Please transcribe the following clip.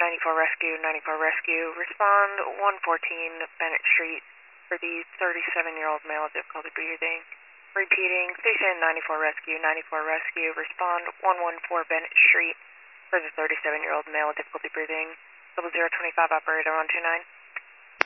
94 Rescue, 94 Rescue. Respond 114 Bennett Street for the 37-year-old male with difficulty breathing. Repeating, Station 94 Rescue, 94 Rescue. Respond 114 Bennett Street for the 37-year-old male with difficulty breathing. 0025 operator 129.